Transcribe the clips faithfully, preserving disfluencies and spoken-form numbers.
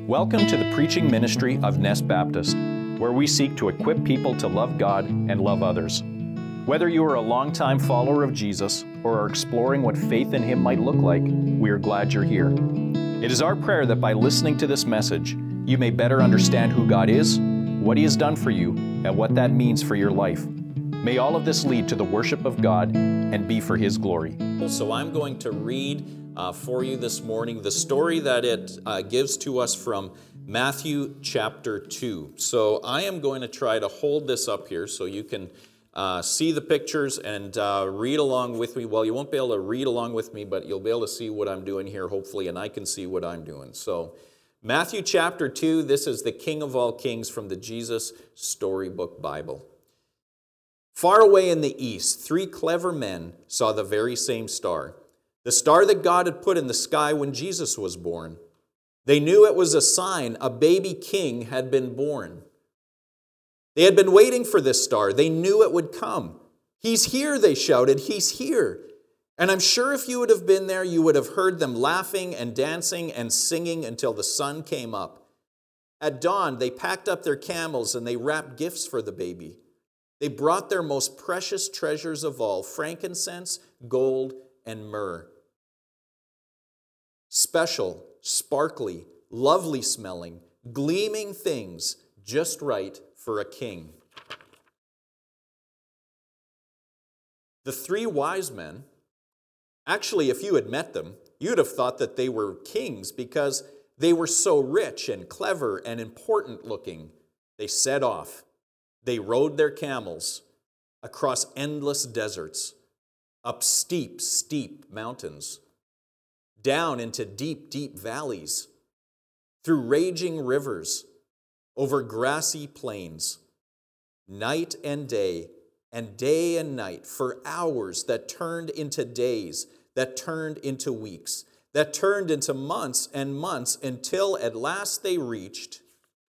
Welcome to the preaching ministry of Nest Baptist, where we seek to equip people to love God and love others. Whether you are a longtime follower of Jesus or are exploring what faith in Him might look like, we are glad you're here. It is our prayer that by listening to this message, you may better understand who God is, what He has done for you, and what that means for your life. May all of this lead to the worship of God and be for His glory. So I'm going to read uh, for you this morning the story that it uh, gives to us from Matthew chapter two. So I am going to try to hold this up here so you can uh, see the pictures and uh, read along with me. Well, you won't be able to read along with me, but you'll be able to see what I'm doing here, hopefully, and I can see what I'm doing. So Matthew chapter two, this is the King of all kings from the Jesus Storybook Bible. Far away in the east, three clever men saw the very same star, the star that God had put in the sky when Jesus was born. They knew it was a sign a baby king had been born. They had been waiting for this star. They knew it would come. "He's here," they shouted. "He's here." And I'm sure if you would have been there, you would have heard them laughing and dancing and singing until the sun came up. At dawn, they packed up their camels and they wrapped gifts for the baby. They brought their most precious treasures of all, frankincense, gold, and myrrh. Special, sparkly, lovely smelling, gleaming things just right for a king. The three wise men, actually, if you had met them, you'd have thought that they were kings because they were so rich and clever and important looking. They set off. They rode their camels across endless deserts, up steep, steep mountains, down into deep, deep valleys, through raging rivers, over grassy plains, night and day, and day and night, for hours that turned into days, that turned into weeks, that turned into months and months, until at last they reached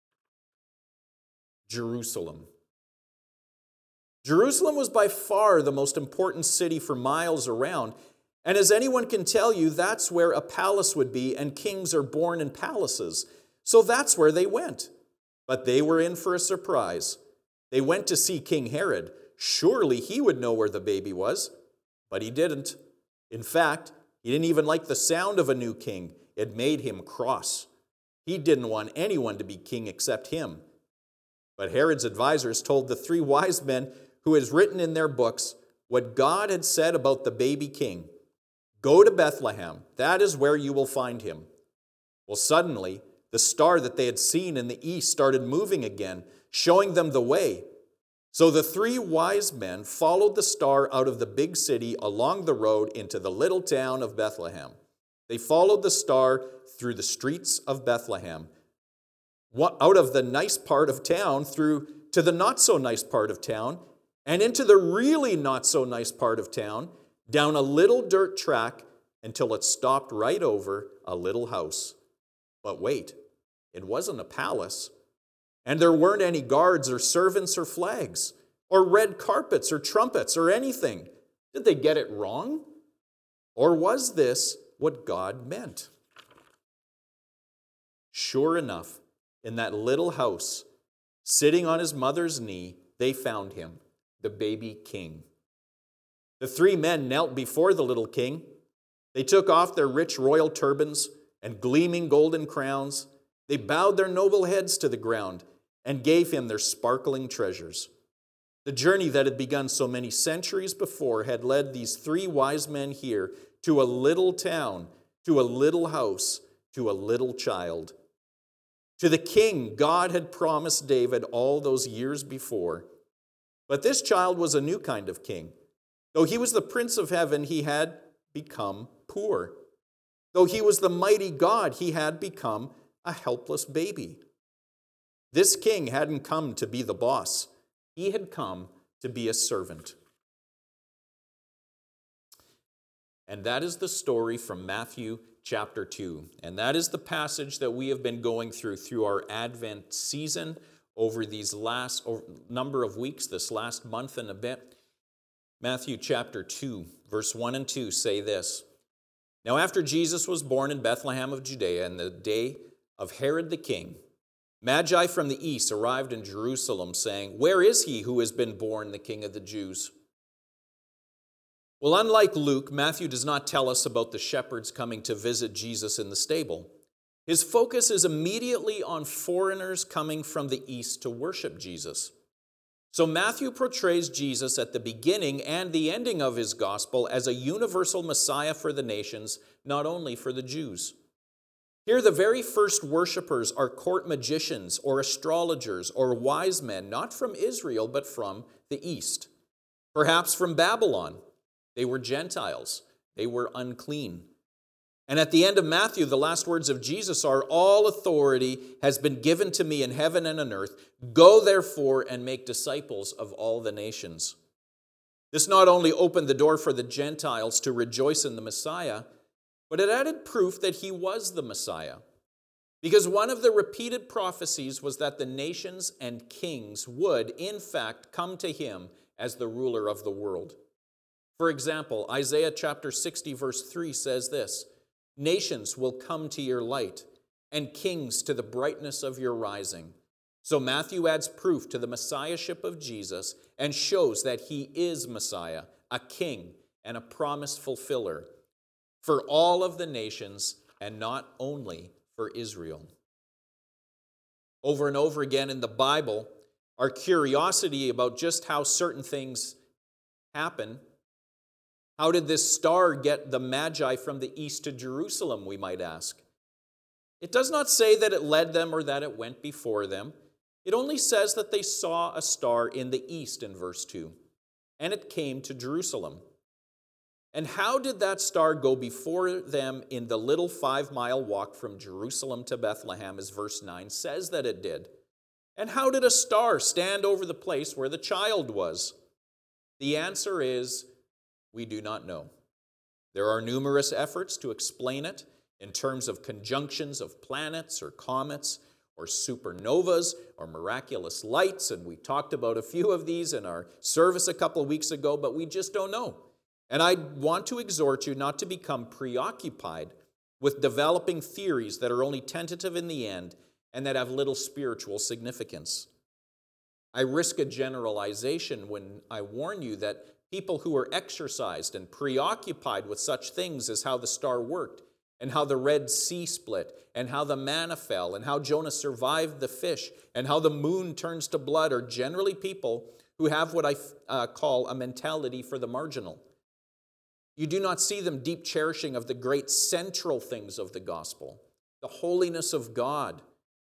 Jerusalem. Jerusalem was by far the most important city for miles around, and as anyone can tell you, that's where a palace would be, and kings are born in palaces. So that's where they went. But they were in for a surprise. They went to see King Herod. Surely he would know where the baby was, but he didn't. In fact, he didn't even like the sound of a new king. It made him cross. He didn't want anyone to be king except him. But Herod's advisors told the three wise men, who has written in their books what God had said about the baby king. "Go to Bethlehem. That is where you will find him." Well, suddenly, the star that they had seen in the east started moving again, showing them the way. So the three wise men followed the star out of the big city along the road into the little town of Bethlehem. They followed the star through the streets of Bethlehem, out of the nice part of town through to the not so nice part of town, and into the really not so nice part of town, down a little dirt track until it stopped right over a little house. But wait, it wasn't a palace, and there weren't any guards or servants or flags, or red carpets or trumpets or anything. Did they get it wrong? Or was this what God meant? Sure enough, in that little house, sitting on his mother's knee, they found him, the baby king. The three men knelt before the little king. They took off their rich royal turbans and gleaming golden crowns. They bowed their noble heads to the ground and gave him their sparkling treasures. The journey that had begun so many centuries before had led these three wise men here to a little town, to a little house, to a little child. To the king God had promised David all those years before. But this child was a new kind of king. Though he was the Prince of Heaven, he had become poor. Though he was the mighty God, he had become a helpless baby. This king hadn't come to be the boss. He had come to be a servant. And that is the story from Matthew chapter two. And that is the passage that we have been going through through our Advent season over these last number of weeks, this last month and a bit. Matthew chapter two, verse one and two say this. Now after Jesus was born in Bethlehem of Judea, in the day of Herod the king, Magi from the east arrived in Jerusalem, saying, "Where is he who has been born the King of the Jews?" Well, unlike Luke, Matthew does not tell us about the shepherds coming to visit Jesus in the stable. His focus is immediately on foreigners coming from the east to worship Jesus. So Matthew portrays Jesus at the beginning and the ending of his gospel as a universal Messiah for the nations, not only for the Jews. Here, the very first worshipers are court magicians or astrologers or wise men, not from Israel, but from the east. Perhaps from Babylon. They were Gentiles. They were unclean. And at the end of Matthew, the last words of Jesus are, "All authority has been given to me in heaven and on earth. Go therefore and make disciples of all the nations." This not only opened the door for the Gentiles to rejoice in the Messiah, but it added proof that he was the Messiah. Because one of the repeated prophecies was that the nations and kings would, in fact, come to him as the ruler of the world. For example, Isaiah chapter sixty, verse three says this, "Nations will come to your light, and kings to the brightness of your rising." So Matthew adds proof to the messiahship of Jesus and shows that he is Messiah, a king, and a promise fulfiller for all of the nations and not only for Israel. Over and over again in the Bible, our curiosity about just how certain things happen. How did this star get the Magi from the east to Jerusalem, we might ask? It does not say that it led them or that it went before them. It only says that they saw a star in the east in verse two, and it came to Jerusalem. And how did that star go before them in the little five-mile walk from Jerusalem to Bethlehem, as verse nine says that it did? And how did a star stand over the place where the child was? The answer is, we do not know. There are numerous efforts to explain it in terms of conjunctions of planets or comets or supernovas or miraculous lights, and we talked about a few of these in our service a couple of weeks ago, but we just don't know. And I want to exhort you not to become preoccupied with developing theories that are only tentative in the end and that have little spiritual significance. I risk a generalization when I warn you that people who are exercised and preoccupied with such things as how the star worked and how the Red Sea split and how the manna fell and how Jonah survived the fish and how the moon turns to blood are generally people who have what I uh, call a mentality for the marginal. You do not see them deep cherishing of the great central things of the gospel, the holiness of God,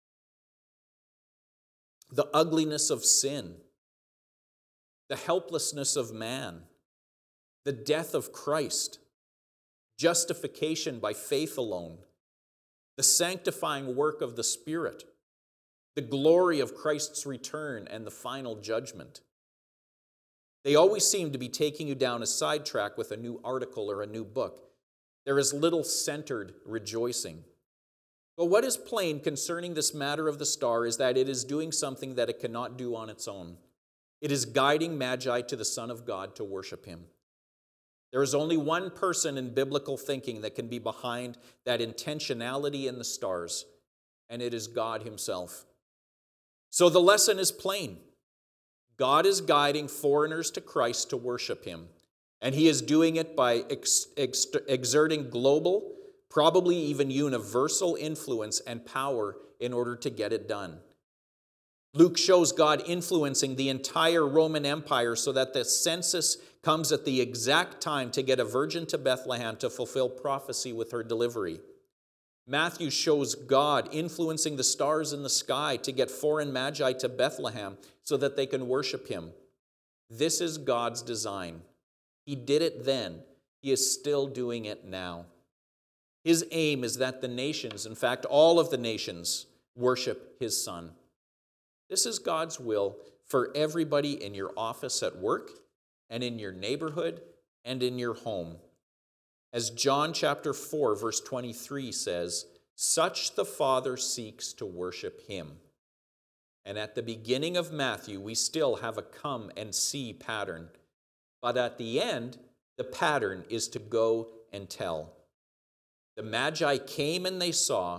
the ugliness of sin, the helplessness of man, the death of Christ, justification by faith alone, the sanctifying work of the Spirit, the glory of Christ's return, and the final judgment. They always seem to be taking you down a sidetrack with a new article or a new book. There is little centered rejoicing. But what is plain concerning this matter of the star is that it is doing something that it cannot do on its own. It is guiding Magi to the Son of God to worship him. There is only one person in biblical thinking that can be behind that intentionality in the stars, and it is God himself. So the lesson is plain. God is guiding foreigners to Christ to worship him, and he is doing it by ex- ex- exerting global, probably even universal influence and power in order to get it done. Luke shows God influencing the entire Roman Empire so that the census comes at the exact time to get a virgin to Bethlehem to fulfill prophecy with her delivery. Matthew shows God influencing the stars in the sky to get foreign magi to Bethlehem so that they can worship him. This is God's design. He did it then. He is still doing it now. His aim is that the nations, in fact, all of the nations, worship his Son. This is God's will for everybody in your office at work and in your neighborhood and in your home. As John chapter four, verse twenty-three says, such the Father seeks to worship him. And at the beginning of Matthew, we still have a come and see pattern. But at the end, the pattern is to go and tell. The Magi came and they saw.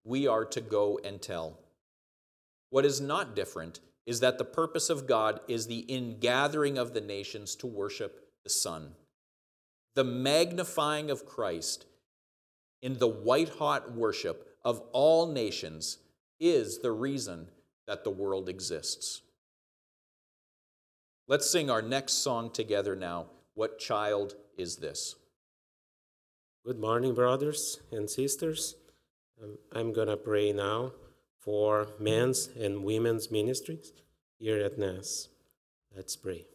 we are to go and tell. What is not different is that the purpose of God is the ingathering of the nations to worship the Son. The magnifying of Christ in the white-hot worship of all nations is the reason that the world exists. Let's sing our next song together now. What child is this? Good morning, brothers and sisters. Um, I'm going to pray now for men's and women's ministries here at N A S. Let's pray.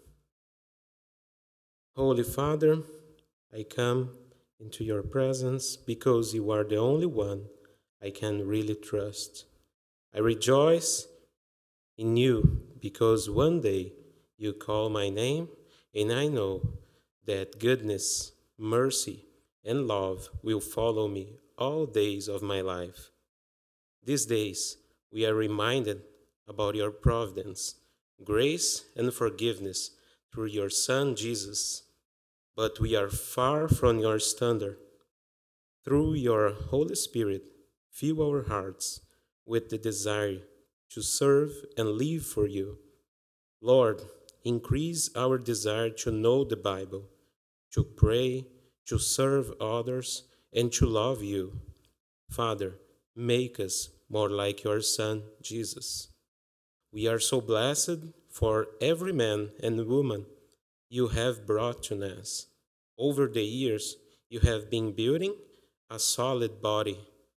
Holy Father, I come into your presence because you are the only one I can really trust. I rejoice in you because one day you call my name, and I know that goodness, mercy, and love will follow me all days of my life. These days, we are reminded about your providence, grace, and forgiveness through your Son, Jesus. But we are far from your standard. Through your Holy Spirit, fill our hearts with the desire to serve and live for you. Lord, increase our desire to know the Bible, to pray, to serve others, and to love you. Father, make us more like your Son, Jesus. We are so blessed for every man and woman you have brought to N A S. Over the years, you have been building a solid body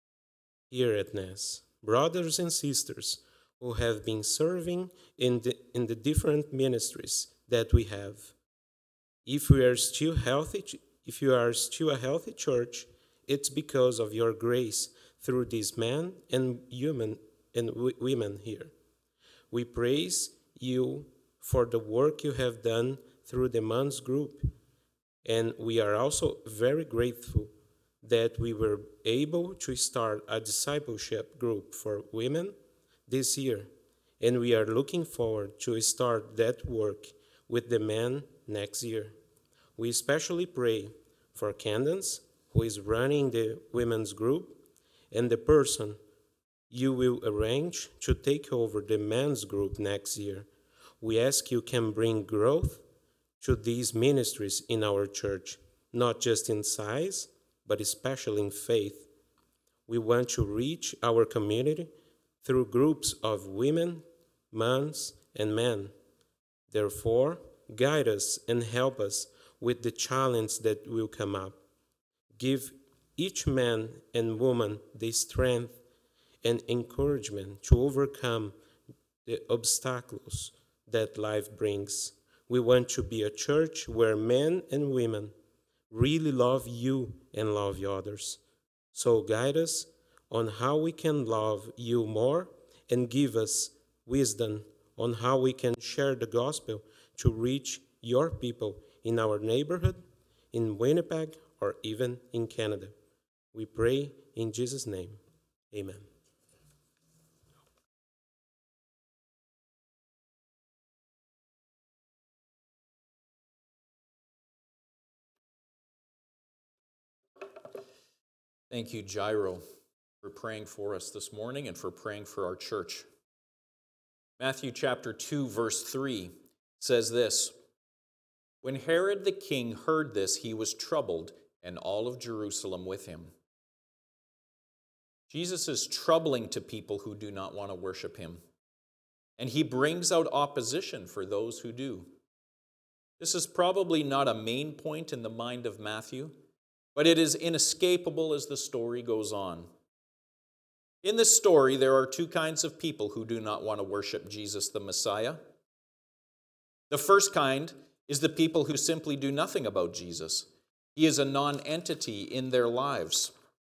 here at N A S. Brothers and sisters who have been serving in the, in the different ministries that we have. If we are still healthy, if you are still a healthy church, it's because of your grace through these men and women and w- women here. We praise you for the work you have done through the men's group, and we are also very grateful that we were able to start a discipleship group for women this year, and we are looking forward to start that work with the men next year. We especially pray for Candace, who is running the women's group, and the person you will arrange to take over the men's group next year. We ask you can bring growth to these ministries in our church, not just in size, but especially in faith. We want to reach our community through groups of women, moms, and men. Therefore, guide us and help us with the challenge that will come up. Give each man and woman the strength and encouragement to overcome the obstacles that life brings. We want to be a church where men and women really love you and love others. So guide us on how we can love you more and give us wisdom on how we can share the gospel to reach your people in our neighborhood, in Winnipeg, or even in Canada. We pray in Jesus' name. Amen. Thank you, Jairo, for praying for us this morning and for praying for our church. Matthew chapter two, verse three says this: When Herod the king heard this, he was troubled, and all of Jerusalem with him. Jesus is troubling to people who do not want to worship him, and he brings out opposition for those who do. This is probably not a main point in the mind of Matthew, but it is inescapable as the story goes on. In this story, there are two kinds of people who do not want to worship Jesus the Messiah. The first kind is the people who simply do nothing about Jesus. He is a non-entity in their lives.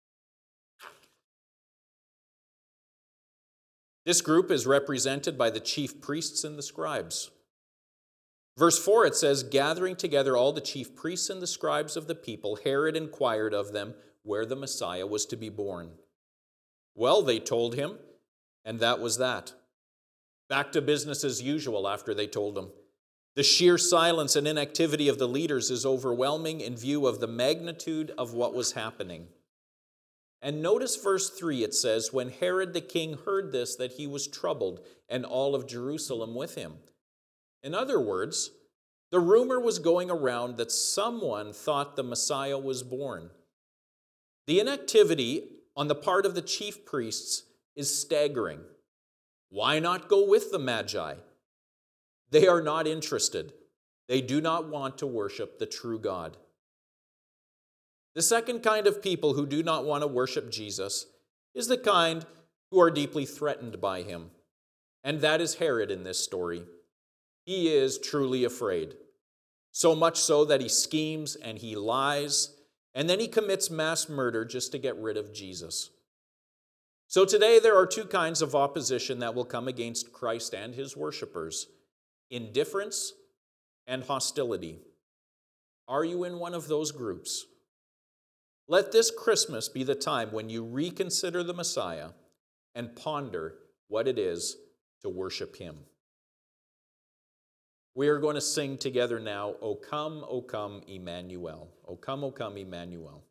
This group is represented by the chief priests and the scribes. Verse four, it says, Gathering together all the chief priests and the scribes of the people, Herod inquired of them where the Messiah was to be born. Well, they told him, and that was that. Back to business as usual after they told him. The sheer silence and inactivity of the leaders is overwhelming in view of the magnitude of what was happening. And notice verse three, it says, when Herod the king heard this, that he was troubled, and all of Jerusalem with him. In other words, the rumor was going around that someone thought the Messiah was born. The inactivity on the part of the chief priests is staggering. Why not go with the Magi? They are not interested. They do not want to worship the true God. The second kind of people who do not want to worship Jesus is the kind who are deeply threatened by him. And that is Herod in this story. He is truly afraid. So much so that he schemes and he lies, and then he commits mass murder just to get rid of Jesus. So today there are two kinds of opposition that will come against Christ and his worshipers: indifference and hostility. Are you in one of those groups? Let this Christmas be the time when you reconsider the Messiah and ponder what it is to worship him. We are going to sing together now, O come, O come, Emmanuel. O come, O come, Emmanuel.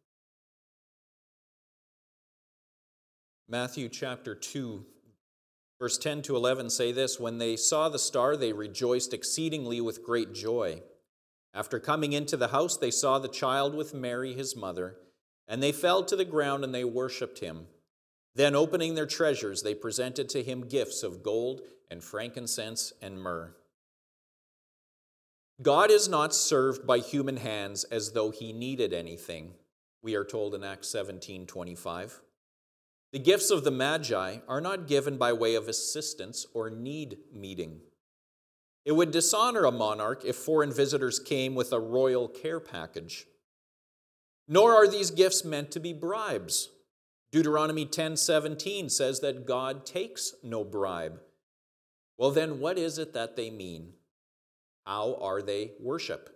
Matthew chapter two, verse ten to eleven say this: when they saw the star, they rejoiced exceedingly with great joy. After coming into the house, they saw the child with Mary, his mother, and they fell to the ground and they worshipped him. Then, opening their treasures, they presented to him gifts of gold and frankincense and myrrh. God is not served by human hands as though he needed anything, we are told in Acts seventeen twenty-five. The gifts of the Magi are not given by way of assistance or need meeting. It would dishonor a monarch if foreign visitors came with a royal care package. Nor are these gifts meant to be bribes. Deuteronomy ten seventeen says that God takes no bribe. Well, then what is it that they mean? How are they worship?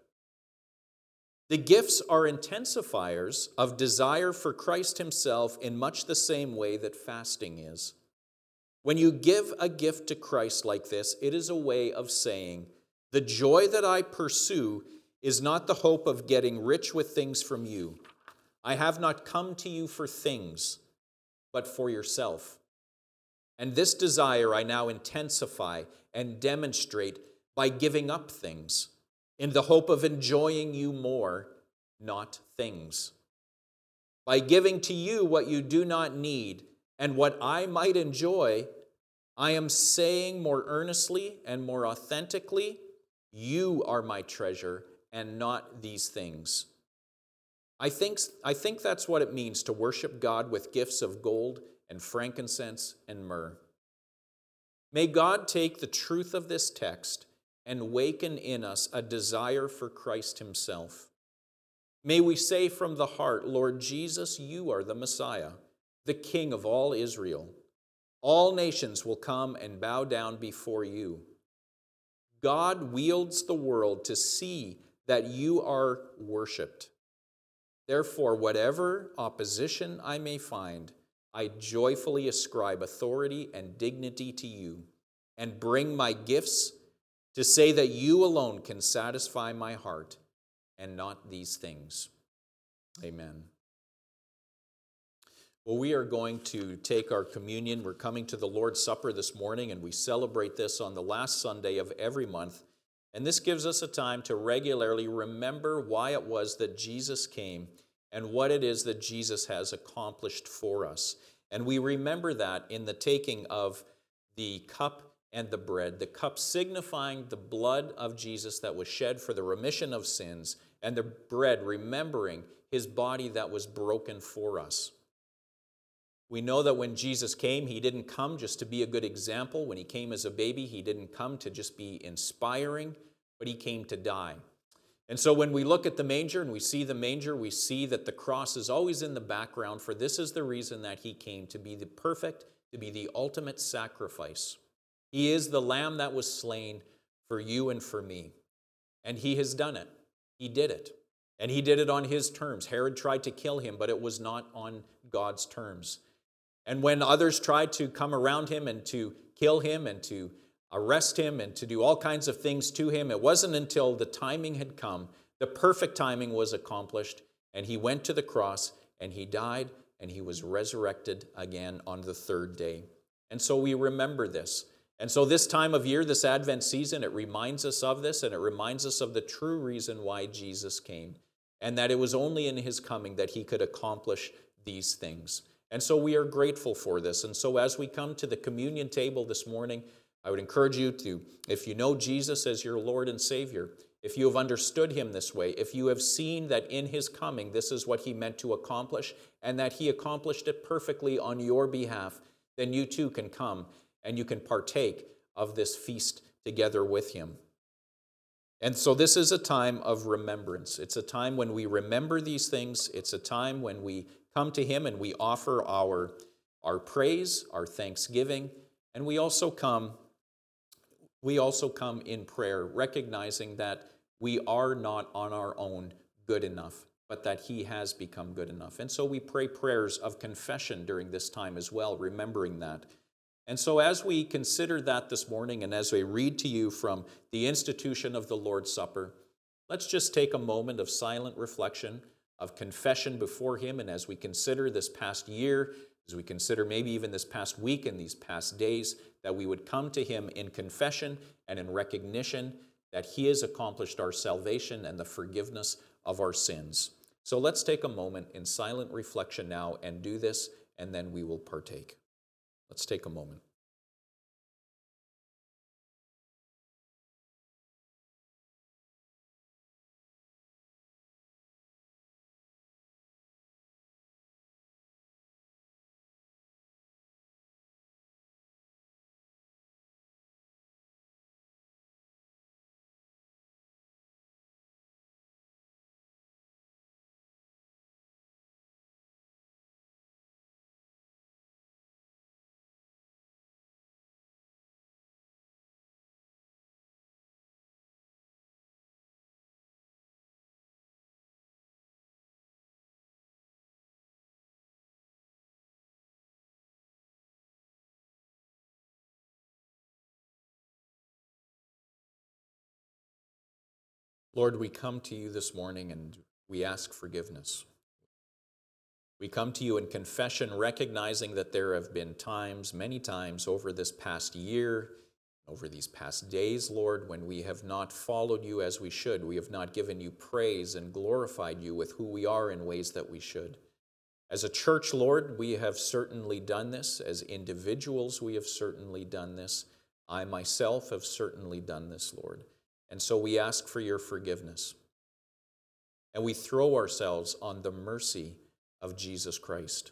The gifts are intensifiers of desire for Christ himself in much the same way that fasting is. When you give a gift to Christ like this, it is a way of saying, the joy that I pursue is not the hope of getting rich with things from you. I have not come to you for things, but for yourself. And this desire I now intensify and demonstrate by giving up things, in the hope of enjoying you more, not things. By giving to you what you do not need and what I might enjoy, I am saying more earnestly and more authentically, you are my treasure and not these things. I think, I think that's what it means to worship God with gifts of gold and frankincense and myrrh. May God take the truth of this text and waken in us a desire for Christ himself. May we say from the heart, Lord Jesus, you are the Messiah, the King of all Israel. All nations will come and bow down before you. God wields the world to see that you are worshiped. Therefore, whatever opposition I may find, I joyfully ascribe authority and dignity to you and bring my gifts to say that you alone can satisfy my heart and not these things. Amen. Well, we are going to take our communion. We're coming to the Lord's Supper this morning, and we celebrate this on the last Sunday of every month. And this gives us a time to regularly remember why it was that Jesus came and what it is that Jesus has accomplished for us. And we remember that in the taking of the cup and the bread, the cup signifying the blood of Jesus that was shed for the remission of sins, and the bread remembering his body that was broken for us. We know that when Jesus came, he didn't come just to be a good example. When he came as a baby, he didn't come to just be inspiring, but he came to die. And so when we look at the manger and we see the manger, we see that the cross is always in the background, for this is the reason that he came, to be the perfect, to be the ultimate sacrifice. He is the lamb that was slain for you and for me. And he has done it. He did it. And he did it on his terms. Herod tried to kill him, but it was not on God's terms. And when others tried to come around him and to kill him and to arrest him and to do all kinds of things to him, it wasn't until the timing had come, the perfect timing was accomplished, and he went to the cross and he died and he was resurrected again on the third day. And so we remember this. And so this time of year, this Advent season, it reminds us of this, and it reminds us of the true reason why Jesus came, and that it was only in his coming that he could accomplish these things. And so we are grateful for this. And so as we come to the communion table this morning, I would encourage you to, if you know Jesus as your Lord and Savior, if you have understood him this way, if you have seen that in his coming, this is what he meant to accomplish, and that he accomplished it perfectly on your behalf, then you too can come and you can partake of this feast together with him. And so this is a time of remembrance. It's a time when we remember these things. It's a time when we come to him and we offer our, our praise, our thanksgiving, and we also come, we also come in prayer, recognizing that we are not on our own good enough, but that he has become good enough. And so we pray prayers of confession during this time as well, remembering that. And so as we consider that this morning, and as I read to you from the institution of the Lord's Supper, let's just take a moment of silent reflection, of confession before him. And as we consider this past year, as we consider maybe even this past week and these past days, that we would come to him in confession and in recognition that he has accomplished our salvation and the forgiveness of our sins. So let's take a moment in silent reflection now and do this, and then we will partake. Let's take a moment. Lord, we come to you this morning and we ask forgiveness. We come to you in confession, recognizing that there have been times, many times over this past year, over these past days, Lord, when we have not followed you as we should. We have not given you praise and glorified you with who we are in ways that we should. As a church, Lord, we have certainly done this. As individuals, we have certainly done this. I myself have certainly done this, Lord. And so we ask for your forgiveness. And we throw ourselves on the mercy of Jesus Christ.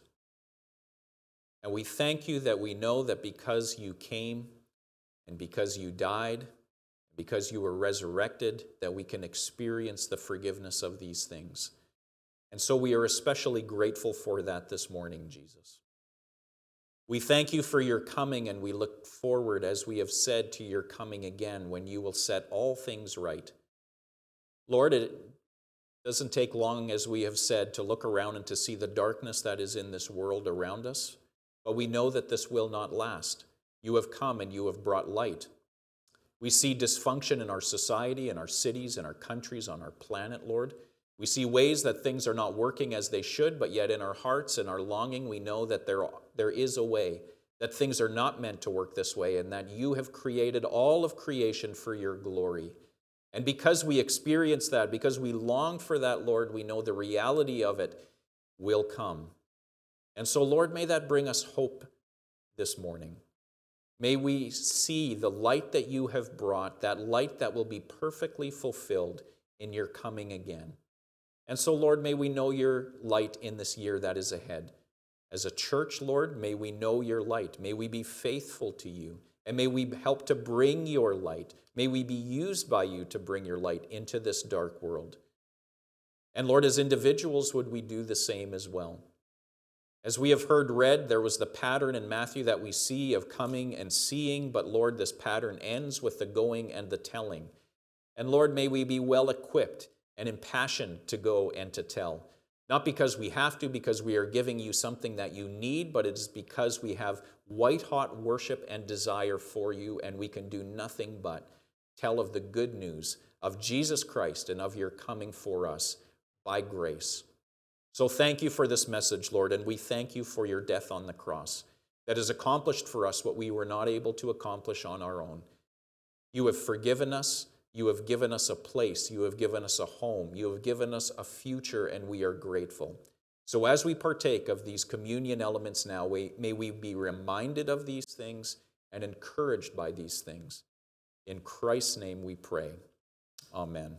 And we thank you that we know that because you came and because you died, because you were resurrected, that we can experience the forgiveness of these things. And so we are especially grateful for that this morning, Jesus. We thank you for your coming, and we look forward, as we have said, to your coming again when you will set all things right. Lord, it doesn't take long, as we have said, to look around and to see the darkness that is in this world around us, but we know that this will not last. You have come and you have brought light. We see dysfunction in our society, in our cities, in our countries, on our planet, Lord. We see ways that things are not working as they should, but yet in our hearts and our longing, we know that there, there is a way, that things are not meant to work this way, and that you have created all of creation for your glory. And because we experience that, because we long for that, Lord, we know the reality of it will come. And so, Lord, may that bring us hope this morning. May we see the light that you have brought, that light that will be perfectly fulfilled in your coming again. And so, Lord, may we know your light in this year that is ahead. As a church, Lord, may we know your light. May we be faithful to you. And may we help to bring your light. May we be used by you to bring your light into this dark world. And Lord, as individuals, would we do the same as well? As we have heard read, there was the pattern in Matthew that we see of coming and seeing, but Lord, this pattern ends with the going and the telling. And Lord, may we be well equipped and impassioned to go and to tell. Not because we have to, because we are giving you something that you need, but it is because we have white-hot worship and desire for you, and we can do nothing but tell of the good news of Jesus Christ and of your coming for us by grace. So thank you for this message, Lord, and we thank you for your death on the cross that has accomplished for us what we were not able to accomplish on our own. You have forgiven us. You have given us a place. You have given us a home. You have given us a future, and we are grateful. So as we partake of these communion elements now, may we be reminded of these things and encouraged by these things. In Christ's name we pray. Amen.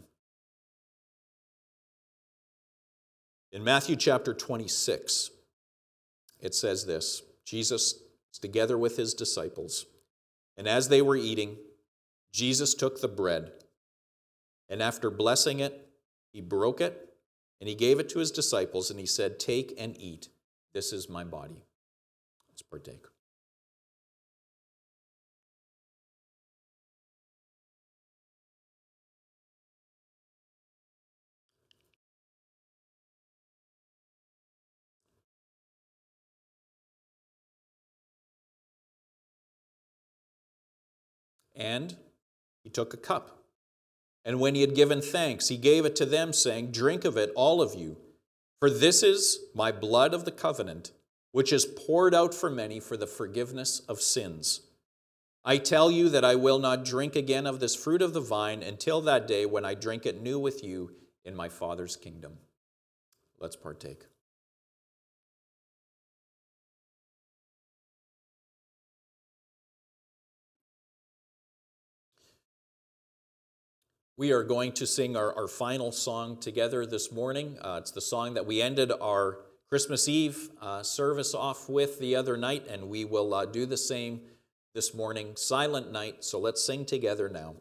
In Matthew chapter twenty-six, it says this: Jesus is together with his disciples, and as they were eating, Jesus took the bread, and after blessing it, he broke it, and he gave it to his disciples, and he said, "Take and eat. This is my body." Let's partake. And he took a cup. And when he had given thanks, he gave it to them, saying, "Drink of it, all of you, for this is my blood of the covenant, which is poured out for many for the forgiveness of sins. I tell you that I will not drink again of this fruit of the vine until that day when I drink it new with you in my Father's kingdom." Let's partake. We are going to sing our, our final song together this morning. Uh, it's the song that we ended our Christmas Eve uh, service off with the other night, and we will uh, do the same this morning, Silent Night. So let's sing together now.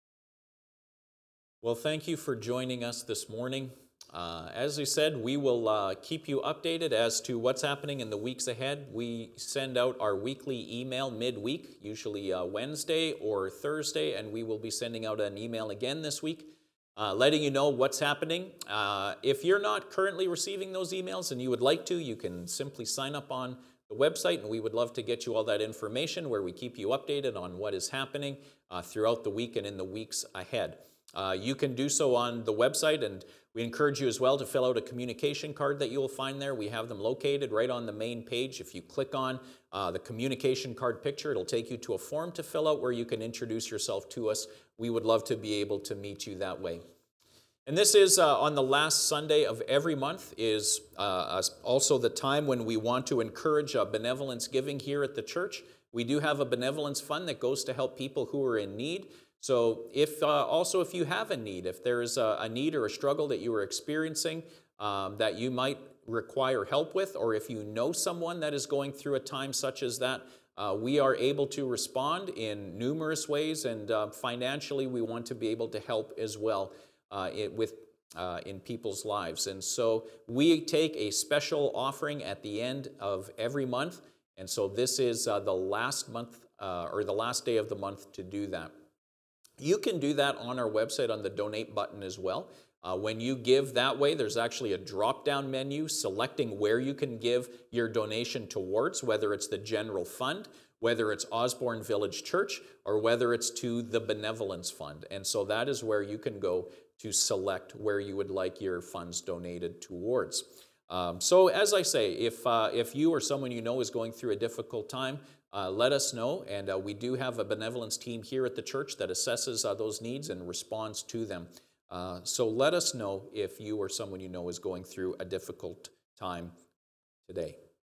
Well, thank you for joining us this morning. Uh, as we said, we will uh, keep you updated as to what's happening in the weeks ahead. We send out our weekly email midweek, usually uh, Wednesday or Thursday, and we will be sending out an email again this week, uh, letting you know what's happening. Uh, if you're not currently receiving those emails and you would like to, you can simply sign up on the website, and we would love to get you all that information where we keep you updated on what is happening uh, throughout the week and in the weeks ahead. Uh, you can do so on the website, and we encourage you as well to fill out a communication card that you will find there. We have them located right on the main page. If you click on uh, the communication card picture, it'll take you to a form to fill out where you can introduce yourself to us. We would love to be able to meet you that way. And this is uh, on the last Sunday of every month is uh, also the time when we want to encourage uh, benevolence giving here at the church. We do have a benevolence fund that goes to help people who are in need. So if uh, also if you have a need, if there's a, a need or a struggle that you are experiencing um, that you might require help with, or if you know someone that is going through a time such as that, uh, we are able to respond in numerous ways, and uh, financially we want to be able to help as well uh, it, with uh, in people's lives. And so we take a special offering at the end of every month, and so this is uh, the last month uh, or the last day of the month to do that. You can do that on our website on the donate button as well. Uh, when you give that way, there's actually a drop-down menu selecting where you can give your donation towards, whether it's the general fund, whether it's Osborne Village Church, or whether it's to the Benevolence Fund. And so that is where you can go to select where you would like your funds donated towards. Um, so as I say, if, uh, if you or someone you know is going through a difficult time, Uh, let us know, and uh, we do have a benevolence team here at the church that assesses uh, those needs and responds to them. Uh, so let us know if you or someone you know is going through a difficult time today.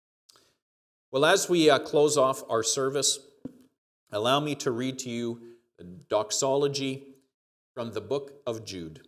Well, as we uh, close off our service, allow me to read to you the doxology from the book of Jude.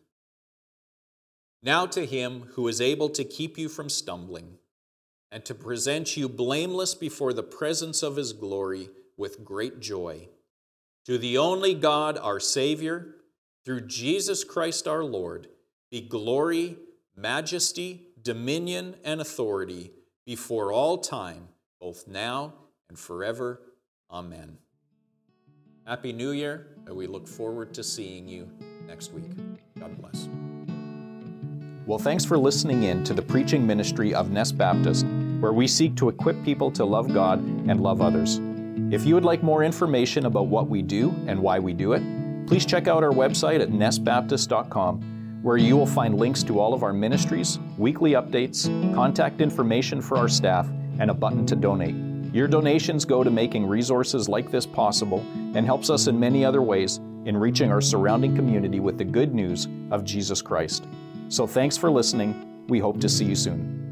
Now to him who is able to keep you from stumbling, and to present you blameless before the presence of his glory with great joy. To the only God, our Savior, through Jesus Christ our Lord, be glory, majesty, dominion, and authority before all time, both now and forever. Amen. Happy New Year, and we look forward to seeing you next week. God bless. Well, thanks for listening in to the preaching ministry of Ness Baptist, where we seek to equip people to love God and love others. If you would like more information about what we do and why we do it, please check out our website at ness baptist dot com, where you will find links to all of our ministries, weekly updates, contact information for our staff, and a button to donate. Your donations go to making resources like this possible and helps us in many other ways in reaching our surrounding community with the good news of Jesus Christ. So thanks for listening. We hope to see you soon.